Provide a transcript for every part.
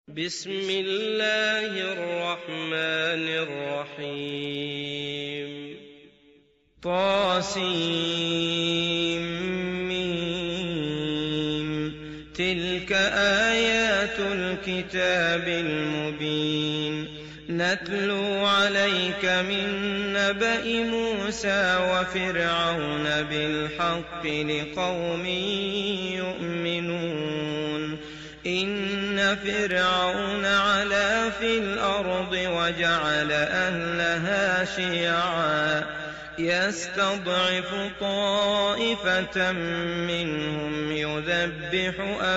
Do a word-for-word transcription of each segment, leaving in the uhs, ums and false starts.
بسم الله الرحمن الرحيم طاسيم تلك آيات الكتاب المبين نتلو عليك من نبأ موسى وفرعون بالحق لقوم يؤمنون إن فرعون علا في الأرض وجعل أهلها شيعا يستضعف طائفة منهم يذبح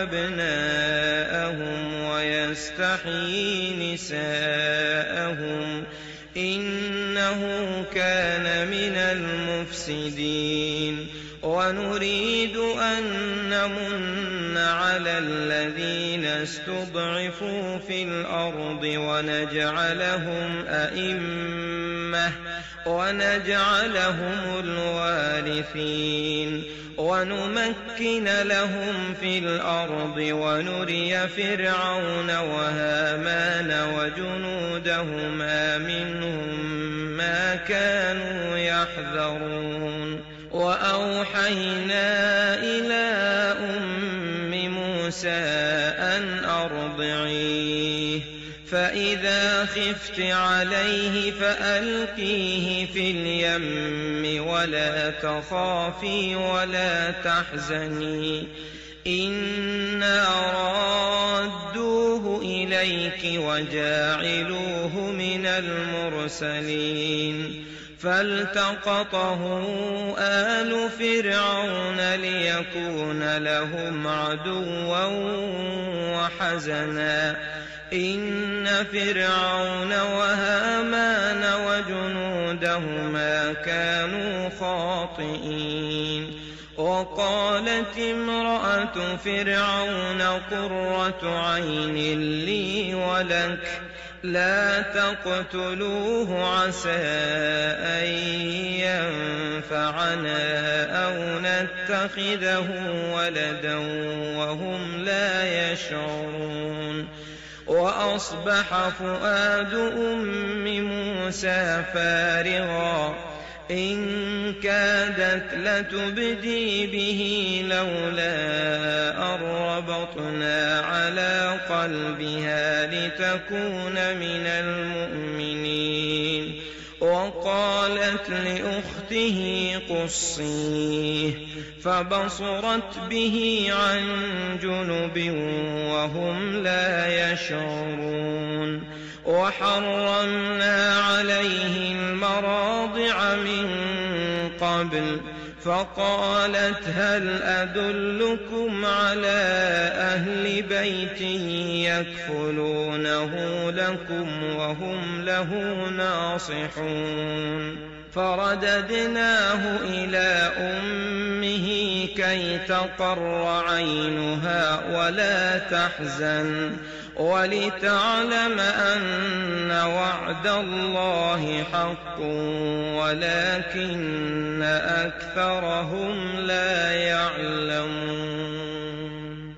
أبناءهم ويستحيي نساءهم إنه كان من المفسدين ونريد أن نمن على الذين استضعفوا في الأرض ونجعلهم أئمة ونجعلهم الوارثين ونمكن لهم في الأرض ونري فرعون وهامان وجنودهما منهم ما كانوا يحذرون وأوحينا إلى أم موسى أن أرضعيه فإذا خفت عليه فألقيه في اليم ولا تخافي ولا تحزني إنا رادوه إليك وجاعلوه من المرسلين فالتقطه آل فرعون ليكون لهم عدوا وحزنا إن فرعون وهامان وجنودهما كانوا خاطئين وقالت امرأة فرعون قرة عين لي ولك لا تقتلوه عسى أن ينفعنا أو نتخذه ولدا وهم لا يشعرون وأصبح فؤاد أم موسى فارغا إن كادت لتبدي به لولا أن ربطنا على قلبها لتكون من المؤمنين وقالت لأخته قصيه فبصرت به عن جنب وهم لا يشعرون وحرمنا عليه المراضع من قبل فقالت هل أدلكم على أهل بيت يكفلونه لكم وهم له ناصحون فرددناه إلى أمه كي تقر عينها ولا تحزن ولتعلم أن وعد الله حق ولكن أكثرهم لا يعلمون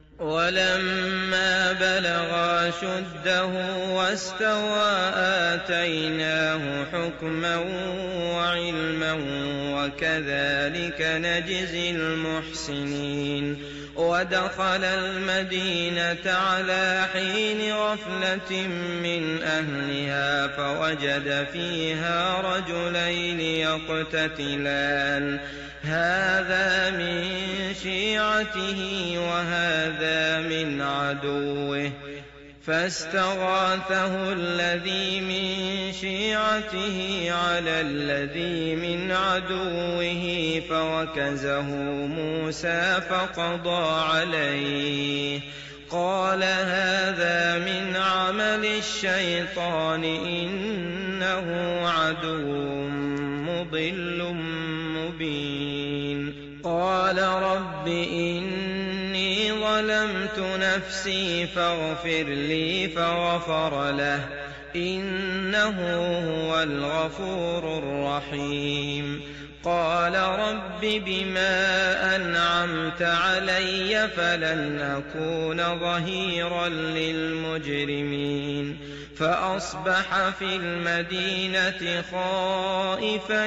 ولما بلغ أشده واستوى آتيناه حكما وعلما وكذلك نجزي المحسنين ودخل المدينة على حين غفلة من أهلها فوجد فيها رجلين يقتتلان هذا من شيعته وهذا من عدوه فاستغاثه الذي من شيعته على الذي من عدوه فوكزه موسى فقضى عليه قال هذا من عمل الشيطان إنه عدو مضل مبين قال رب إني ظلمت نفسي فاغفر لي فغفر له إنه هو الغفور الرحيم قال رب بما أنعمت علي فلن أكون ظهيرا للمجرمين فأصبح في المدينة خائفا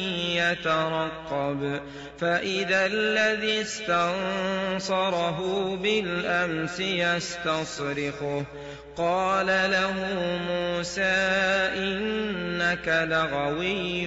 يترقب فإذا الذي استنصره بالأمس يستصرخه قال له موسى إنك لغوي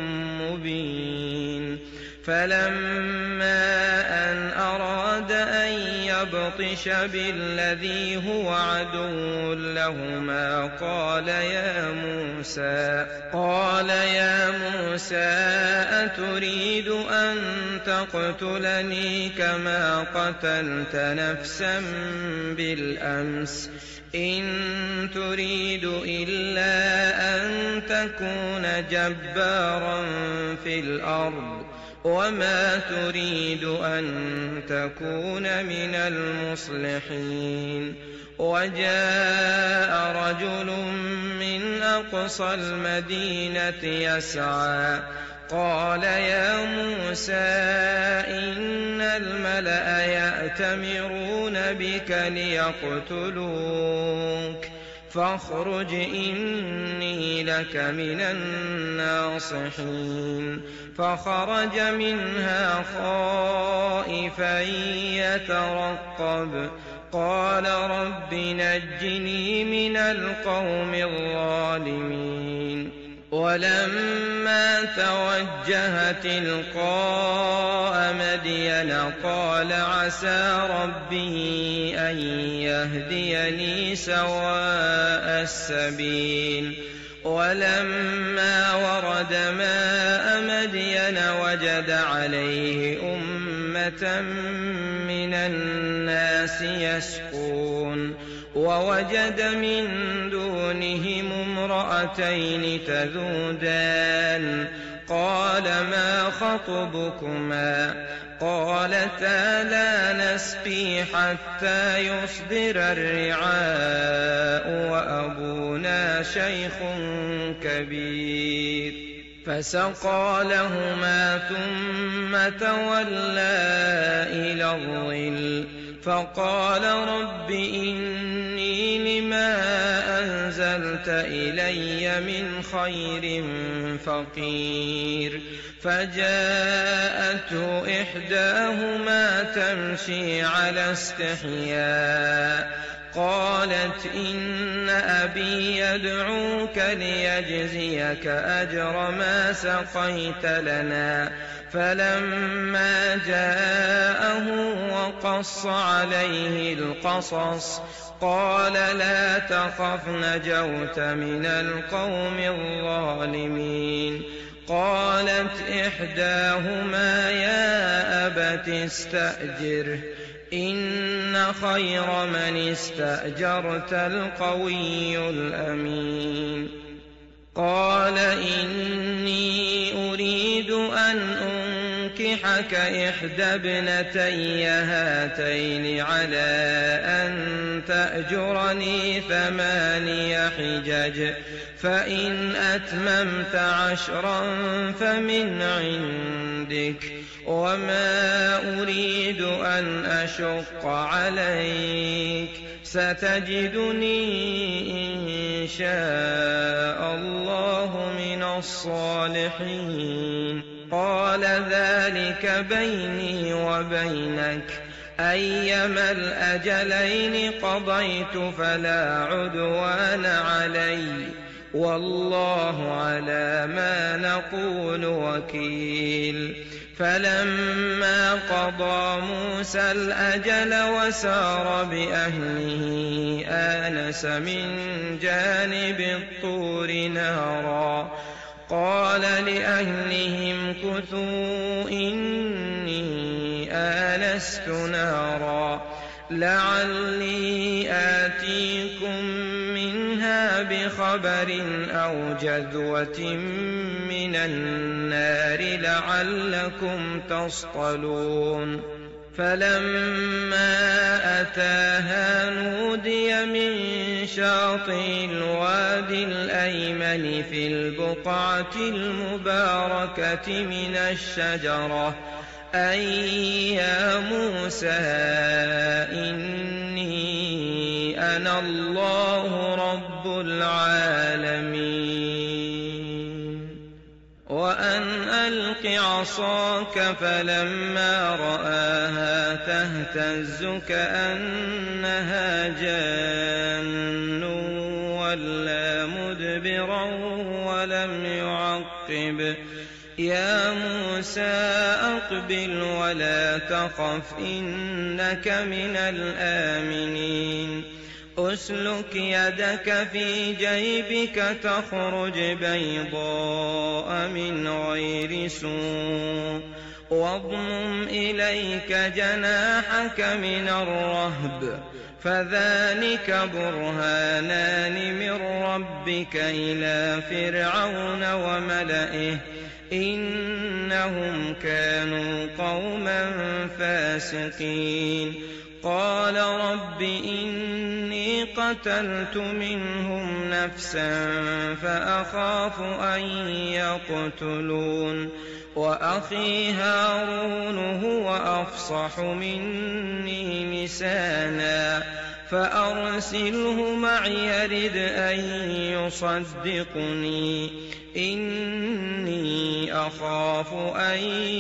مبين فلما أن أراد أن يبطش بالذي هو عدو لهما قال يا موسى قال يا موسى أتريد أن تقتلني كما قتلت نفسا بالأمس إن تريد إلا أن تكون جبارا في الأرض وما تريد أن تكون من المصلحين وجاء رجل من أقصى المدينة يسعى قال يا موسى إن الملأ يأتمرون بك ليقتلوك فاخرج إني لك من الناصحين فخرج منها خائفا يترقب قال رب نجني من القوم الظالمين ولما توجه تلقاء مدين قال عسى ربي أن يهديني سواء السبيل ولما ورد ماء مدين وجد عليه أمة من الناس يسقون ووجد من دونهم امرأتين تذودان قال ما خطبكما قالتا لا نسقي حتى يصدر الرعاء وأبونا شيخ كبير فسقى لهما ثم تولى إلى الظل فقال رب إني لما أنزلت إلي من خير فقير فجاءته إحداهما تمشي على استحياء قالت إن أبي يدعوك ليجزيك أجر ما سقيت لنا فلما جاءه وقص عليه القصص قال لا تخف نجوت من القوم الظالمين قالت إحداهما يا أبت استأجره إن خير من استأجرت القوي الأمين قال إني أريد أن أنكحك إحدى ابنتي هاتين على أن تأجرني ثماني حجج فإن أتممت عشرا فمن عندك وما أريد أن أشق عليك ستجدني إن شاء الله من الصالحين قال ذلك بيني وبينك أيما الأجلين قضيت فلا عدوان علي والله على ما نقول وكيل فلما قضى موسى الأجل وسار بأهله آنس من جانب الطور نارا قال لأهلهم كثوا إني آنست نارا لعلي آتيكم منها بخبر أو جذوة من النار لعلكم تصطلون فلما أتاها نودي من شاطئ الوادي الأيمن في البقعة المباركة من الشجرة أي يا موسى إني أنا الله رب العالمين وأن ألق عصاك فلما رآها تهتز كأنها جان ولا مدبرا ولم يعقب يا موسى أقبل ولا تخف إنك من الآمنين أسلك يدك في جيبك تخرج بيضاء من غير سوء واضمم إليك جناحك من الرهب فذلك برهانان من ربك إلى فرعون وملئه إنهم كانوا قوما فاسقين قال رب إني قتلت منهم نفسا فأخاف أن يقتلون وأخي هارون هو أفصح مني لسانا فأرسله معي يرد أن يصدقني إني أخاف أن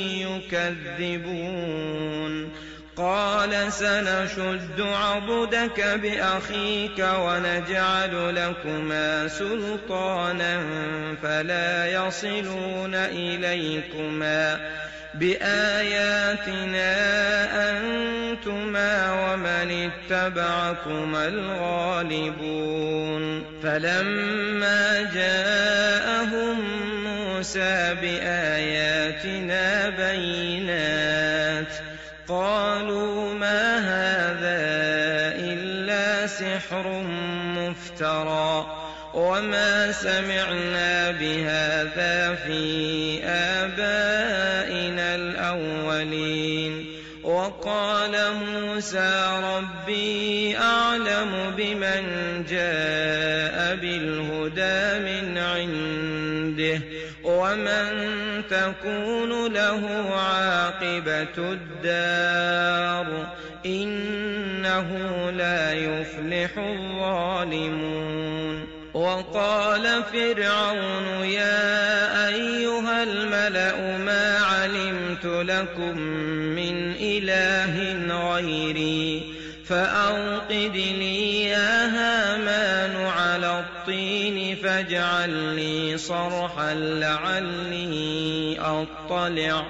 يكذبون قال سنشد عضدك بأخيك ونجعل لكما سلطانا فلا يصلون إليكما بآياتنا أنتما ومن اتبعكما الغالبون فلما جاءهم موسى بآياتنا بينات قالوا ما هذا إلا سحر مفترى وما سمعنا بهذا في آبائنا الأولين وقال موسى ربي أعلم بمن جاء بالهدى من عنده ومن تكون له عاقبة الدار إنه لا يفلح الظالمون وقال فرعون يا أيها الملأ ما علمت لكم من إله غيري فأوقد لي يا هامان على الطين فاجعل لي صرحا لعلي أطلع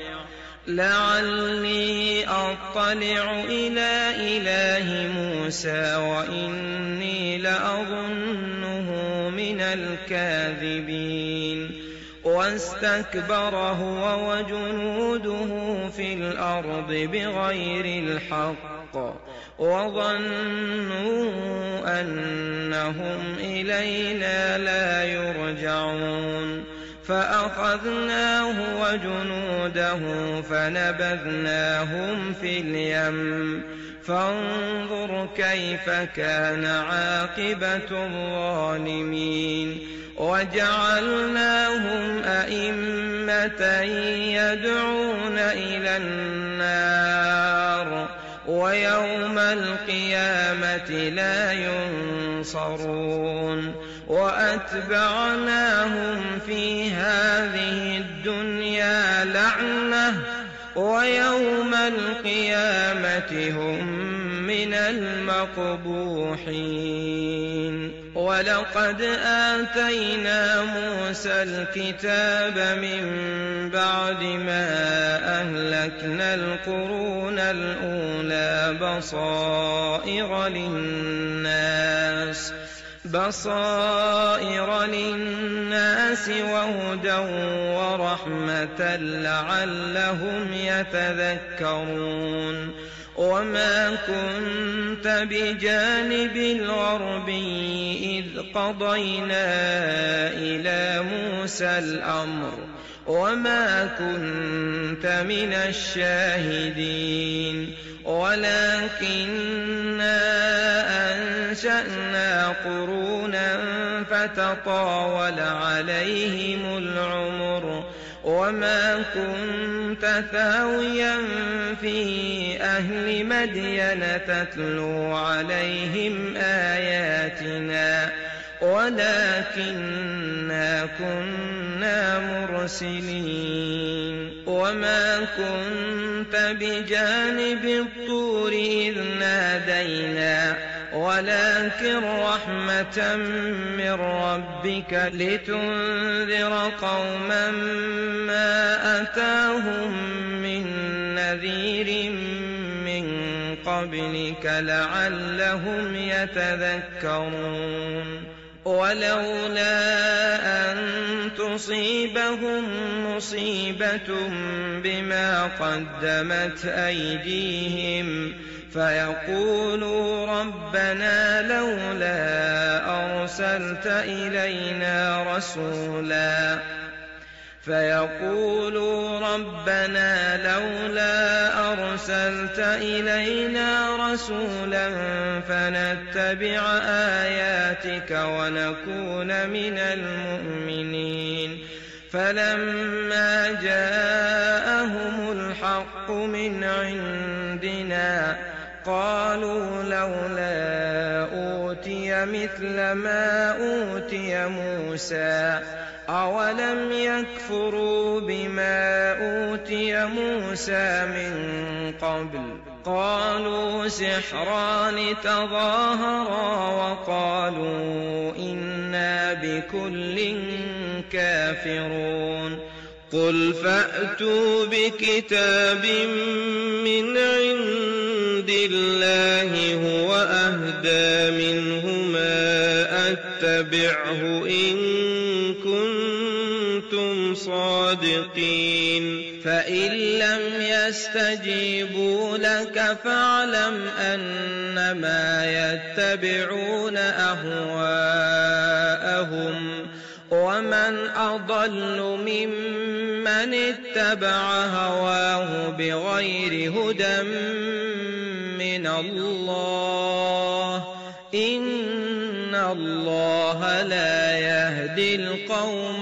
لعلي أطلع إلى إله موسى وإني لأظنه من الكاذبين واستكبر هو وجنوده في الأرض بغير الحق وظنوا أنهم إلينا لا يرجعون فأخذناه وجنوده فنبذناهم في اليم فانظر كيف كان عاقبة الظالمين وجعلناهم أئمة يدعون إلى النار ويوم القيامة لا ينصرون وأتبعناهم في هذه الدنيا لعنة ويوم القيامة هم من المقبوحين ولقد آتينا موسى الكتاب من بعد ما أهلكنا القرون الأولى بصائر للناس بصائر للناس وهدى ورحمة لعلهم يتذكرون وما كنت بجانب الغربي إذ قضينا إلى موسى الأمر وما كنت من الشاهدين ولكننا أنشأنا قرونا فتطاول عليهم العمر وما كنت ثاويا في أهل مدين تتلو عليهم آياتنا ولكننا كنا مرسلين وما كنت بجانب الطور إذ نادينا ولكن رحمة من ربك لتنذر قوما ما أتاهم من نذير من قبلك لعلهم يتذكرون ولولا أن تصيبهم مصيبة بما قدمت أيديهم فيقولوا ربنا لولا أرسلت إلينا رسولا فيقولوا ربنا لولا أرسلت إلينا رسولا فنتبع آياتك ونكون من المؤمنين فلما جاءهم الحق من عندنا قالوا لولا أوتي مثل ما أوتي موسى أولم يكفروا بما أوتي موسى من قبل قالوا سحران تظاهرا وقالوا إنا بكل كافرون قل فأتوا بكتاب من عند الله هو أهدى منهما أتبعه إن كنتم صادقين فإن لم يستجيبوا لك فاعلم أنما يتبعون أهواءهم ومن أضل ممن اتبع هواه بغير هدى من الله إن الله لا يهدي القوم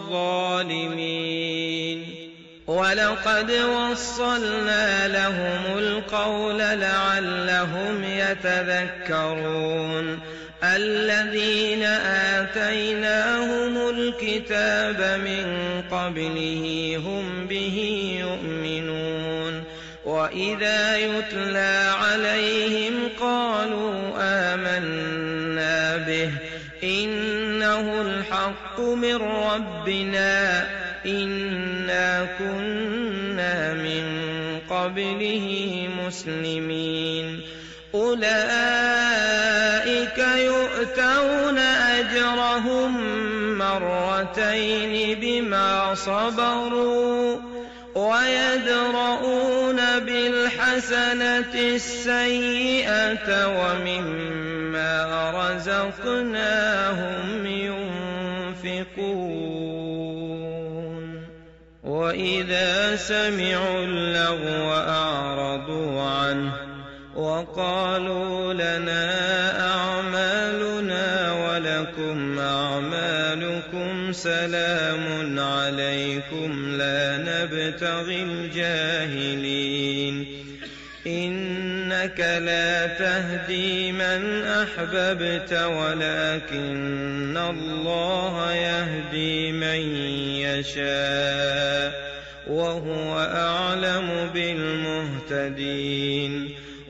الظالمين ولقد وصلنا لهم القول لعلهم يتذكرون الذين آتيناهم الكتاب من قبله هم به يؤمنون وإذا يتلى عليهم قالوا آمنا به إنه الحق من ربنا إنا كنا من قبله مسلمين أولئك يؤتون أجرهم مرتين بما صبروا ويدرؤون بالحسنة السيئة ومما رزقناهم ينفقون وإذا سمعوا اللغو أعرضوا عنه وقالوا لنا أعمالنا ولكم أعمالكم سلام عليكم لا نبتغي الجاهلين إنك لا تهدي من أحببت ولكن الله يهدي من يشاء وهو أعلم بالمهتدين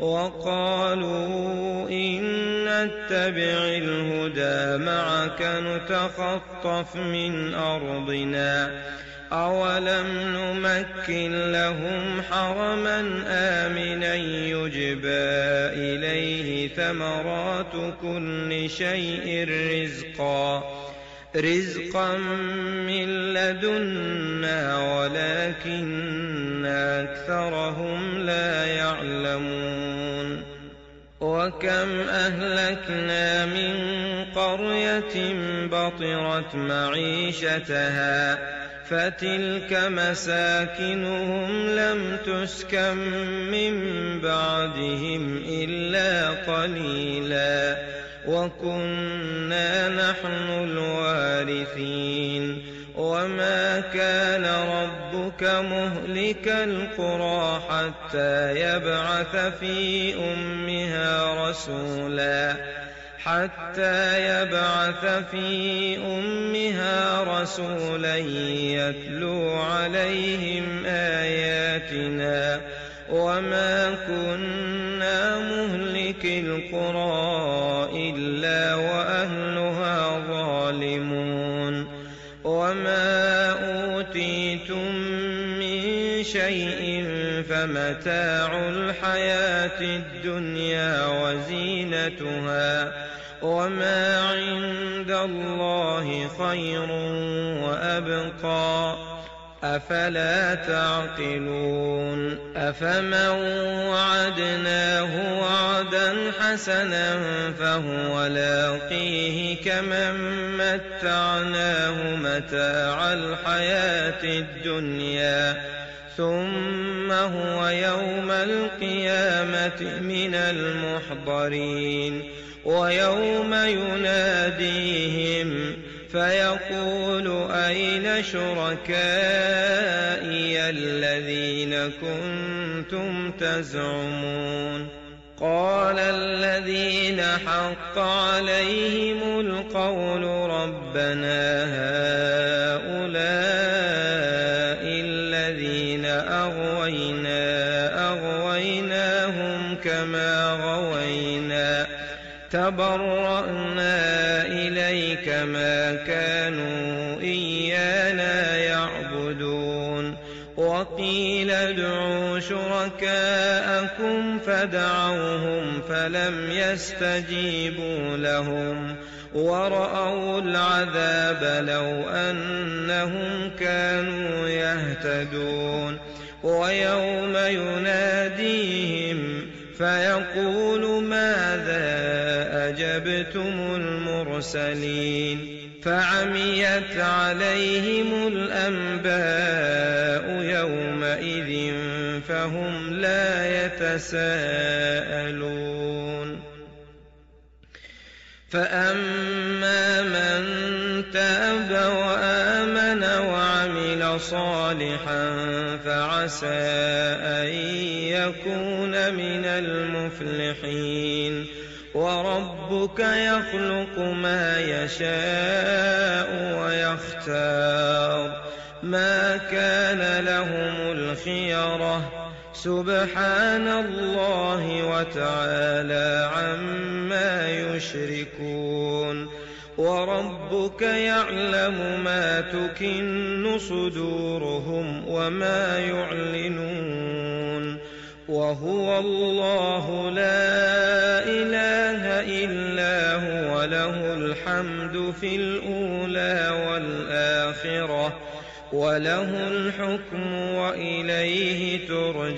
وقالوا إن نتبع الهدى معك نتخطف من أرضنا أولم نمكن لهم حرما آمنا يجبى إليه ثمرات كل شيء رزقا رزقا من لدنا ولكن أكثرهم لا يعلمون وكم أهلكنا من قرية بطرت معيشتها فتلك مساكنهم لم تسكن من بعدهم إلا قليلا وكنا نحن الوارثين وما كان ربك مهلك القرى حتى يبعث في أمها رسولا حتى يبعث في أمها رسولا يتلو عليهم آياتنا وما كنا مهلك القرى إلا وأهلها ظالمون وما أوتيتم من شيء فمتاع الحياة الدنيا وزينتها وما عند الله خير وأبقى أفلا تعقلون أفمن وعدناه وعدا حسنا فهو لاقيه كمن متعناه متاع الحياة الدنيا ثم هو يوم القيامة من المحضرين ويوم يناديهم فيقول أين شركائي الذين كنتم تزعمون قال الذين حق عليهم القول ربنا هؤلاء الذين أغوينا أغويناهم كما غوينا تبرأنا إليك ما كانوا إيانا يعبدون وقيل ادعوا شركاءكم فدعوهم فلم يستجيبوا لهم ورأوا العذاب لو أنهم كانوا يهتدون ويوم يناديهم فيقول ماذا أجبتم المرسلين فعميت عليهم الأنباء يومئذ فهم لا يتساءلون فأما من تاب وآمن وعمل صالحا فعسى أن يكون من المفلحين وربك يخلق ما يشاء ويختار ما كان لهم الخيرة سبحان الله وتعالى عما يشركون وربك يعلم ما تكن صدورهم وما يعلنون وهو الله لا إله إلا هو له الحمد في الأولى والآخرة وله الحكم وإليه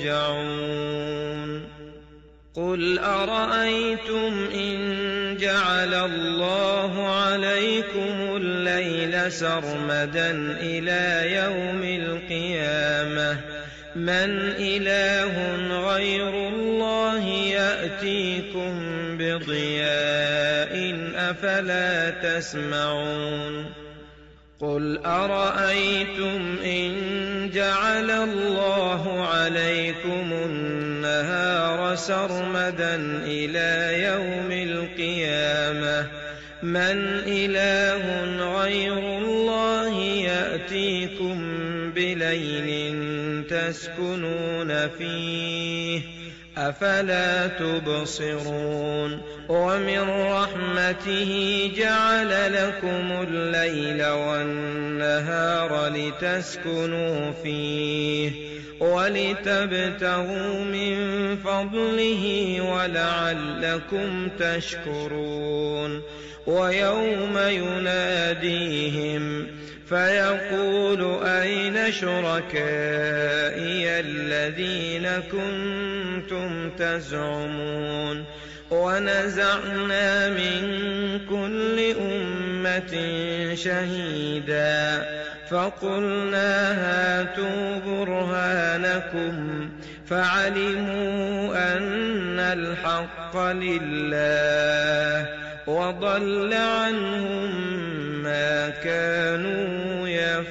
ترجعون قل أرأيتم إن جعل الله عليكم الليل سرمدا إلى يوم القيامة من إله غير الله يأتيكم بضياء أفلا تسمعون قل أرأيتم إن جعل الله عليكم النهار سرمدا إلى يوم القيامة من إله غير الله يأتيكم بليل تسكنون فيه أفلا تبصرون ومن رحمته جعل لكم الليل والنهار لتسكنوا فيه ولتبتغوا من فضله ولعلكم تشكرون ويوم يناديهم فيقول أين شركائي الذين كنتم تزعمون ونزعنا من كل أمة أمة شهيدا فقلنا هاتوا برهانكم فعلموا أن الحق لله وضل عنهم ما كانوا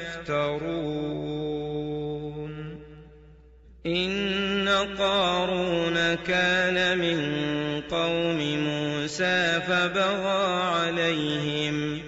يفترون. إن قارون كان من قوم موسى فبغى عليهم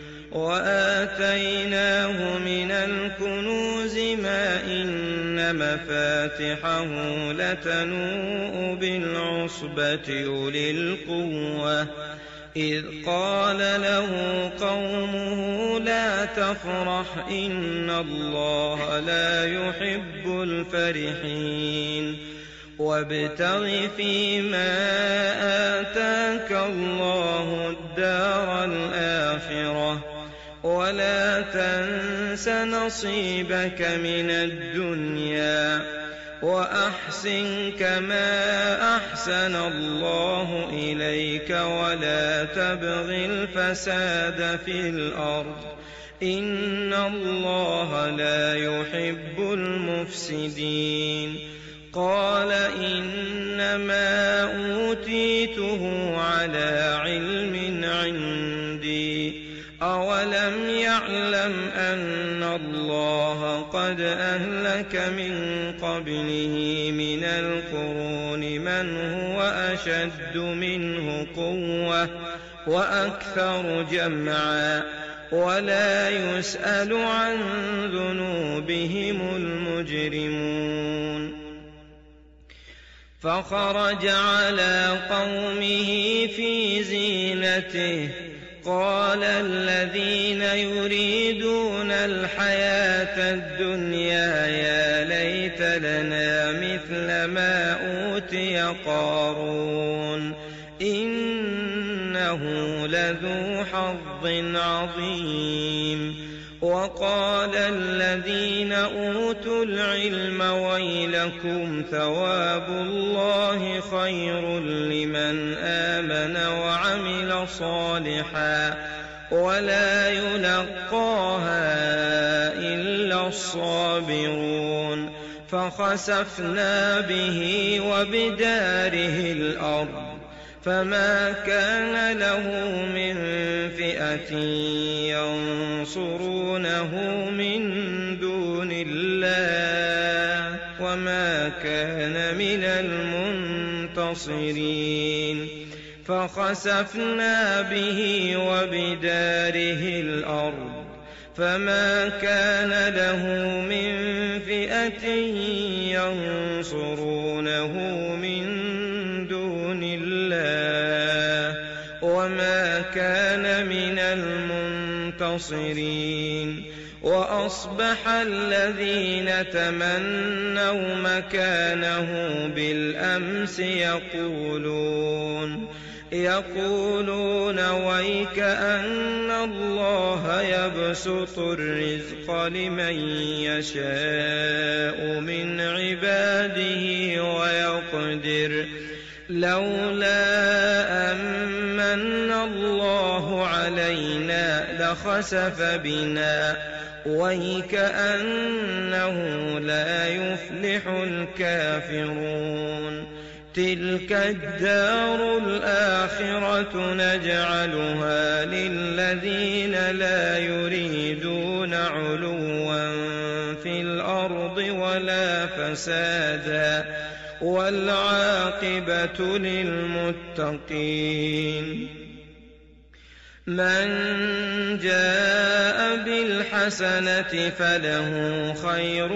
وآتيناه من الكنوز ما إن مفاتحه لتنوء بالعصبة أولي القوة إذ قال له قومه لا تفرح إن الله لا يحب الفرحين وابتغ فيما آتاك الله الدار الآخرة ولا تنس نصيبك من الدنيا وأحسن كما أحسن الله إليك ولا تبغ الفساد في الأرض إن الله لا يحب المفسدين. قال إنما أوتيته على علم عندي أولم يعلم أن الله قد أهلك من قبله من القرون من هو أشد منه قوة وأكثر جمعا ولا يسأل عن ذنوبهم المجرمون. فخرج على قومه في زينته قال الذين يريدون الحياة الدنيا يا ليت لنا مثل ما أوتي قارون إنه لذو حظ عظيم. وقال الذين أوتوا العلم ويلكم ثواب الله خير لمن آمن وعمل صالحا ولا يلقاها إلا الصابرون. فخسفنا به وبداره الأرض فما كان له من فئة ينصرونه من دون الله وما كان من المنتصرين. فخسفنا به وبداره الأرض فما كان له من فئة ينصرونه من دون الله وما كان من المنتصرين. وأصبح الذين تمنوا مكانه بالأمس يقولون يقولون ويك أن الله يبسط الرزق لمن يشاء من عباده ويقدر لولا أمن الله علينا لخسف بنا ويكأنه لا يفلح الكافرون. تلك الدار الآخرة نجعلها للذين لا يريدون علوا في الأرض ولا فسادا والعاقبة للمتقين. من جاء بالحسنة فله خير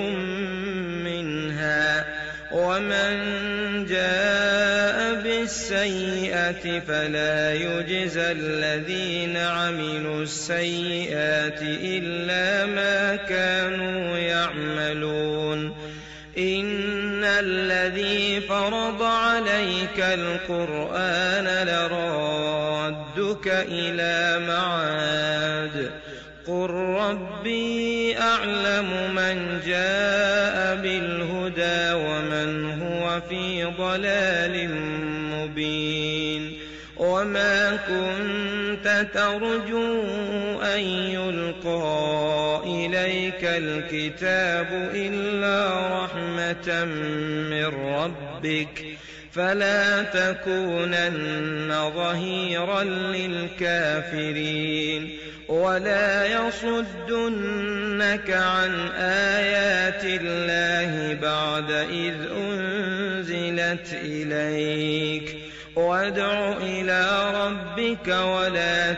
منها ومن جاء بالسيئة فلا يجزى الذين عملوا السيئات إلا ما كانوا يعملون. إن الذي فرض عليك القرآن لرادك إلى معاد قل ربي أعلم من جاء بالهدى ومن هو في ضلال مبين. وما كنت ترجو أن يلقى إليك الكتاب إلا رحمة من ربك فلا تكونن ظهيرا للكافرين ولا يصدنك عن آيات الله بعد إذ أنزلت إليك وادع إلى ربك ولا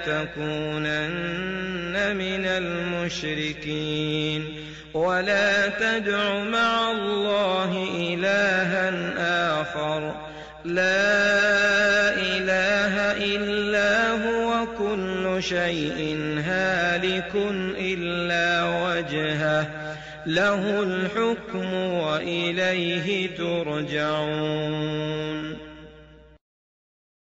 تكونن من المشركين ولا تدع مع الله إلها آخر لا إله إلا هو كل شيء هالك إلا وجهه له الحكم وإليه ترجعون.